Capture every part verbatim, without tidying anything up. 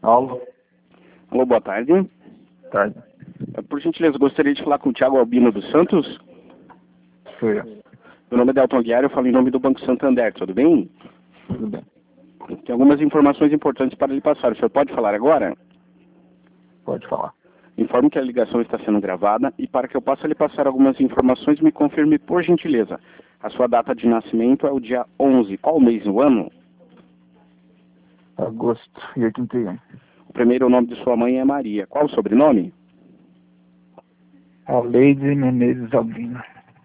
Alô, Alô, boa tarde. tarde. Por gentileza, gostaria de falar com o Thiago Albino dos Santos. Sou eu. Meu nome é Delton Guiar, eu falo em nome do Banco Santander, tudo bem? Tudo bem. Tem algumas informações importantes para lhe passar. O senhor pode falar agora? Pode falar. Informe que a ligação está sendo gravada e para que eu possa lhe passar algumas informações, me confirme, por gentileza. A sua data de nascimento é o dia onze. Qual mês do ano? Agosto e oitenta e um. O primeiro nome de sua mãe é Maria. Qual o sobrenome? Aleide Menezes Albino.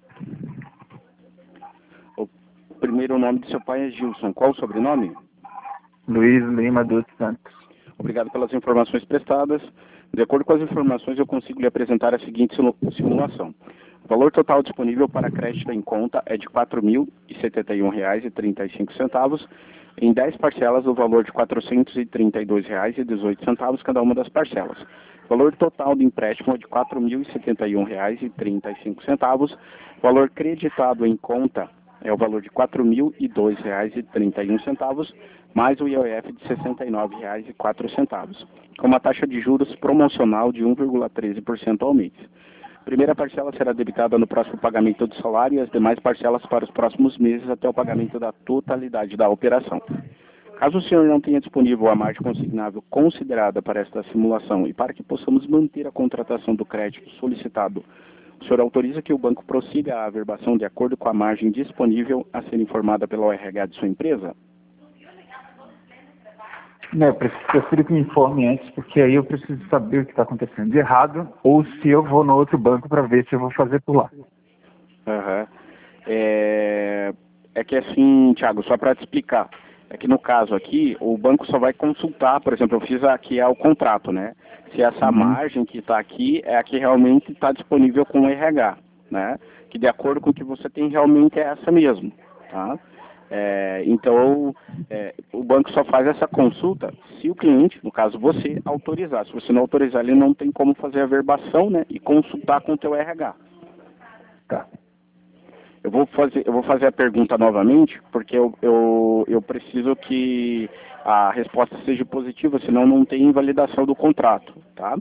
O primeiro nome de seu pai é Gilson. Qual o sobrenome? Luiz Lima dos Santos. Obrigado pelas informações prestadas. De acordo com as informações, eu consigo lhe apresentar a seguinte simulação. O valor total disponível para crédito em conta é de quatro mil e setenta e um reais e trinta e cinco centavos, em dez parcelas do valor de quatrocentos e trinta e dois reais e dezoito centavos cada uma das parcelas. O valor total do empréstimo é de quatro mil e setenta e um reais e trinta e cinco centavos. O valor creditado em conta é o valor de quatro mil e dois reais e trinta e um centavos, mais o I O F de sessenta e nove reais e quatro centavos, com uma taxa de juros promocional de um vírgula treze por cento ao mês. A primeira parcela será debitada no próximo pagamento do salário e as demais parcelas para os próximos meses até o pagamento da totalidade da operação. Caso o senhor não tenha disponível a margem consignável considerada para esta simulação e para que possamos manter a contratação do crédito solicitado, o senhor autoriza que o banco prossiga a averbação de acordo com a margem disponível a ser informada pela O R H de sua empresa? Não, eu preciso, prefiro que me informe antes, porque aí eu preciso saber o que está acontecendo de errado, ou se eu vou no outro banco para ver se eu vou fazer por lá. Uhum. É... é que assim, Thiago, só para te explicar, é que no caso aqui, o banco só vai consultar, por exemplo, eu fiz aqui é o contrato, né? Se essa Uhum. margem que está aqui é a que realmente está disponível com o R H, né? Que de acordo com o que você tem realmente é essa mesmo, tá? É, então, é, o banco só faz essa consulta se o cliente, no caso você, autorizar. Se você não autorizar, ele não tem como fazer a verbação, né, e consultar com o teu R H. Tá. Eu vou fazer, eu vou fazer a pergunta novamente, porque eu, eu, eu preciso que a resposta seja positiva, senão não tem invalidação do contrato, tá?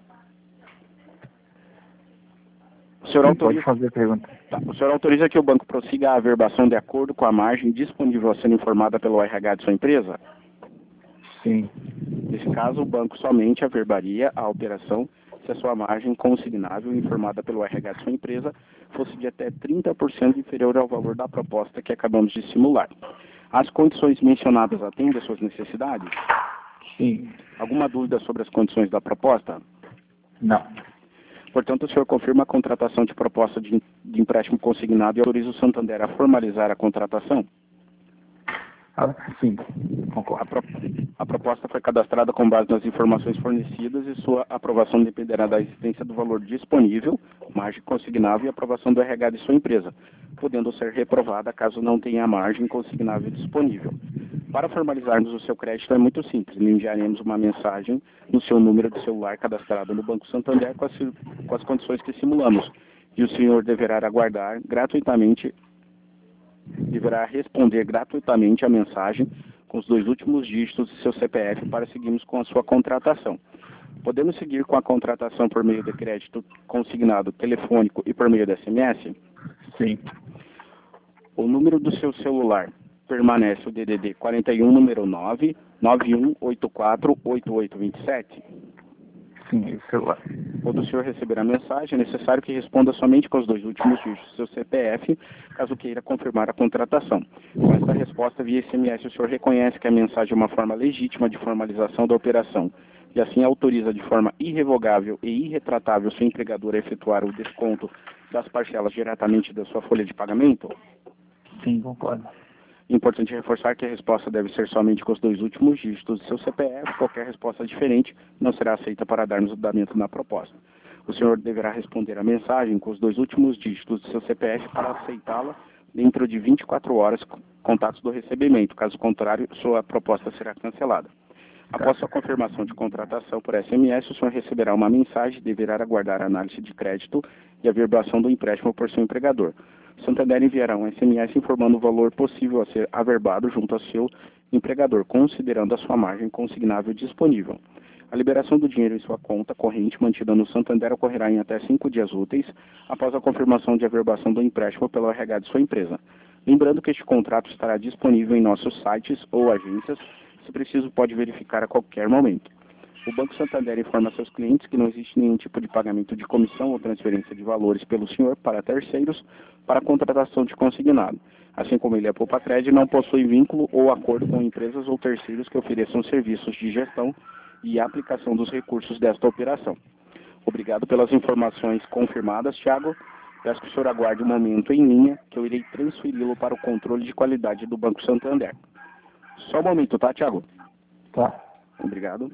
O senhor Sim, autoriza... pode fazer a pergunta. Tá. O senhor autoriza que o banco prossiga a averbação de acordo com a margem disponível a ser informada pelo R H de sua empresa? Sim. Nesse caso, o banco somente averbaria a operação se a sua margem consignável informada pelo R H de sua empresa fosse de até trinta por cento inferior ao valor da proposta que acabamos de simular. As condições mencionadas atendem às suas necessidades? Sim. Alguma dúvida sobre as condições da proposta? Não. Portanto, o senhor confirma a contratação de proposta de, de empréstimo consignado e autoriza o Santander a formalizar a contratação? Ah, sim, A, concordo. pro, a proposta foi cadastrada com base nas informações fornecidas e sua aprovação dependerá da existência do valor disponível, margem consignável e aprovação do R H de sua empresa, podendo ser reprovada caso não tenha margem consignável disponível. Para formalizarmos o seu crédito é muito simples, lhe enviaremos uma mensagem no seu número de celular cadastrado no Banco Santander com as, com as condições que simulamos, e o senhor deverá aguardar gratuitamente deverá responder gratuitamente a mensagem com os dois últimos dígitos de seu C P F para seguirmos com a sua contratação. Podemos seguir com a contratação por meio de crédito consignado telefônico e por meio de S M S? Sim. O número do seu celular permanece o D D D quarenta e um, número nove, nove um oito quatro, oito oito dois sete? Sim, o celular. Quando o senhor receber a mensagem, é necessário que responda somente com os dois últimos dígitos do seu C P F, caso queira confirmar a contratação. Com esta resposta via S M S, o senhor reconhece que a mensagem é uma forma legítima de formalização da operação e assim autoriza de forma irrevogável e irretratável seu empregador a efetuar o desconto das parcelas diretamente da sua folha de pagamento? Sim, concordo. Importante reforçar que a resposta deve ser somente com os dois últimos dígitos do seu C P F. Qualquer resposta diferente não será aceita para darmos andamento na proposta. O senhor deverá responder a mensagem com os dois últimos dígitos do seu C P F para aceitá-la dentro de vinte e quatro horas, contatos do recebimento. Caso contrário, sua proposta será cancelada. Após sua confirmação de contratação por S M S, o senhor receberá uma mensagem e deverá aguardar a análise de crédito e a averbação do empréstimo por seu empregador. O Santander enviará um S M S informando o valor possível a ser averbado junto ao seu empregador, considerando a sua margem consignável disponível. A liberação do dinheiro em sua conta corrente mantida no Santander ocorrerá em até cinco dias úteis após a confirmação de averbação do empréstimo pelo R H de sua empresa. Lembrando que este contrato estará disponível em nossos sites ou agências, se preciso pode verificar a qualquer momento. O Banco Santander informa seus clientes que não existe nenhum tipo de pagamento de comissão ou transferência de valores pelo senhor para terceiros para a contratação de consignado. Assim como ele é Poupa-Cred, não possui vínculo ou acordo com empresas ou terceiros que ofereçam serviços de gestão e aplicação dos recursos desta operação. Obrigado pelas informações confirmadas, Thiago. Peço que o senhor aguarde um momento em linha, que eu irei transferi-lo para o controle de qualidade do Banco Santander. Só um momento, tá, Thiago? Tá. Obrigado.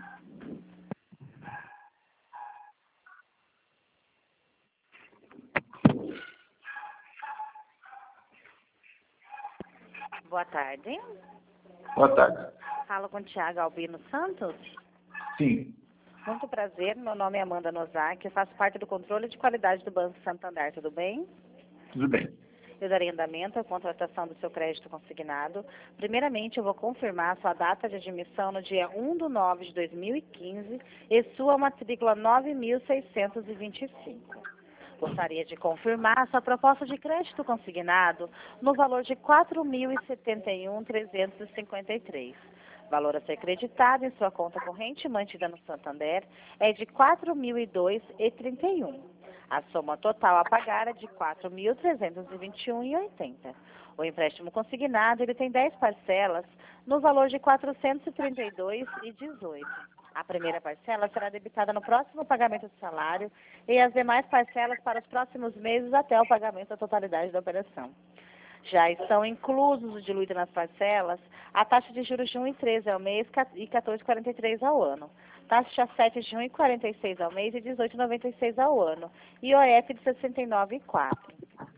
Boa tarde. Boa tarde. Falo com o Thiago Albino Santos. Sim. Muito prazer, meu nome é Amanda Nozaki, eu faço parte do controle de qualidade do Banco Santander, tudo bem? Tudo bem. Eu darei andamento à contratação do seu crédito consignado. Primeiramente, eu vou confirmar sua data de admissão no dia um de nove de dois mil e quinze e sua matrícula nove mil seiscentos e vinte e cinco. Gostaria de confirmar sua proposta de crédito consignado no valor de quatro mil e setenta e um mil trezentos e cinquenta e três. Valor a ser creditado em sua conta corrente mantida no Santander é de quatro mil e dois reais e trinta e um. A soma total a pagar é de quatro mil trezentos e vinte e um reais e oitenta centavos. O empréstimo consignado ele tem dez parcelas no valor de quatrocentos e trinta e dois reais e dezoito centavos. A primeira parcela será debitada no próximo pagamento do salário e as demais parcelas para os próximos meses até o pagamento da totalidade da operação. Já estão inclusos o diluído nas parcelas a taxa de juros de um vírgula treze ao mês e quatorze vírgula quarenta e três ao ano, taxa sete de um vírgula quarenta e seis ao mês e dezoito vírgula noventa e seis ao ano, e O F de sessenta e nove vírgula quatro.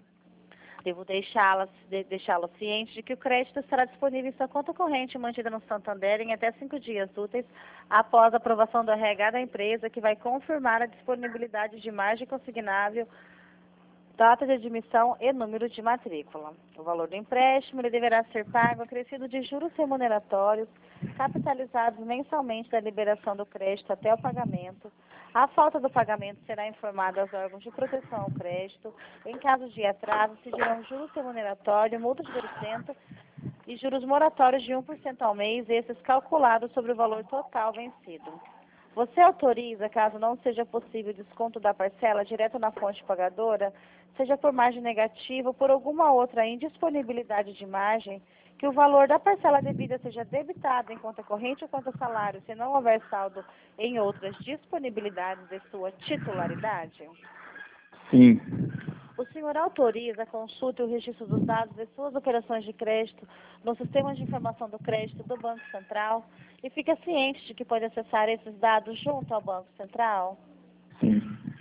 Devo deixá-lo de, deixá-lo ciente de que o crédito estará disponível em sua conta corrente mantida no Santander em até cinco dias úteis após a aprovação do R H da empresa, que vai confirmar a disponibilidade de margem consignável, data de admissão e número de matrícula. O valor do empréstimo ele deverá ser pago acrescido de juros remuneratórios, capitalizados mensalmente da liberação do crédito até o pagamento. A falta do pagamento será informada aos órgãos de proteção ao crédito. Em caso de atraso, se dirão juros remuneratórios, multa de dois por cento e juros moratórios de um por cento ao mês, esses calculados sobre o valor total vencido. Você autoriza, caso não seja possível o desconto da parcela direto na fonte pagadora, seja por margem negativa ou por alguma outra indisponibilidade de margem, que o valor da parcela devida seja debitado em conta corrente ou conta salário, se não houver saldo em outras disponibilidades de sua titularidade? Sim. O senhor autoriza a consulta e o registro dos dados de suas operações de crédito no Sistema de Informação do Crédito do Banco Central e fica ciente de que pode acessar esses dados junto ao Banco Central? Sim.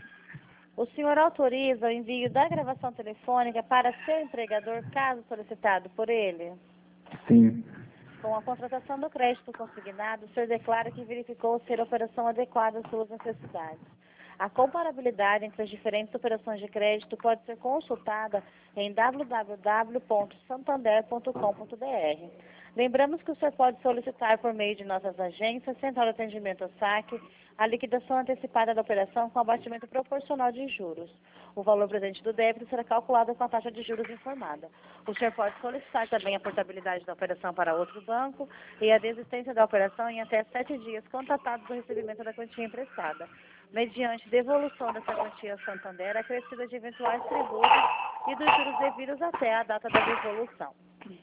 O senhor autoriza o envio da gravação telefônica para seu empregador, caso solicitado por ele? Sim. Com a contratação do crédito consignado, o senhor declara que verificou ser a operação adequada às suas necessidades. A comparabilidade entre as diferentes operações de crédito pode ser consultada em w w w ponto santander ponto com ponto b r. Lembramos que o senhor pode solicitar por meio de nossas agências, Central de Atendimento ao Saque, a liquidação antecipada da operação com abatimento proporcional de juros. O valor presente do débito será calculado com a taxa de juros informada. O senhor pode solicitar também a portabilidade da operação para outro banco e a desistência da operação em até sete dias contatados do recebimento da quantia emprestada, mediante devolução dessa quantia ao Santander acrescida de eventuais tributos e dos juros devidos até a data da devolução.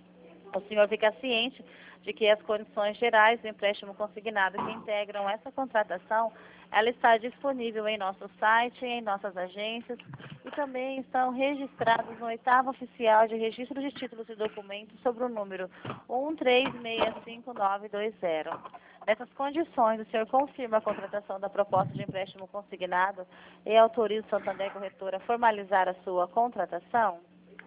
O senhor fica ciente de que as condições gerais do empréstimo consignado que integram essa contratação, ela está disponível em nosso site, em nossas agências e também estão registrados no oitavo oficial de registro de títulos e documentos sobre o número um três seis cinco nove dois zero. Nessas condições, o senhor confirma a contratação da proposta de empréstimo consignado e autoriza o Santander Corretora a formalizar a sua contratação?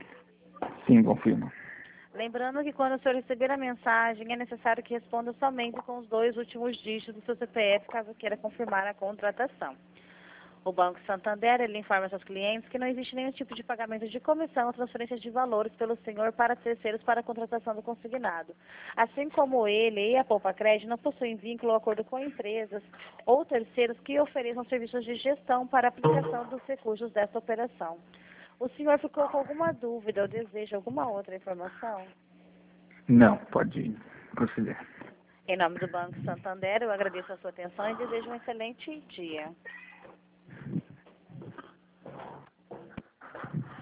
Sim, confirmo. Lembrando que quando o senhor receber a mensagem, é necessário que responda somente com os dois últimos dígitos do seu C P F, caso queira confirmar a contratação. O Banco Santander, ele informa seus clientes que não existe nenhum tipo de pagamento de comissão ou transferência de valores pelo senhor para terceiros para a contratação do consignado. Assim como ele e a Poupa Crédito não possuem vínculo ou acordo com empresas ou terceiros que ofereçam serviços de gestão para a aplicação dos recursos desta operação. O senhor ficou com alguma dúvida ou deseja alguma outra informação? Não, pode proceder. Em nome do Banco Santander, eu agradeço a sua atenção e desejo um excelente dia.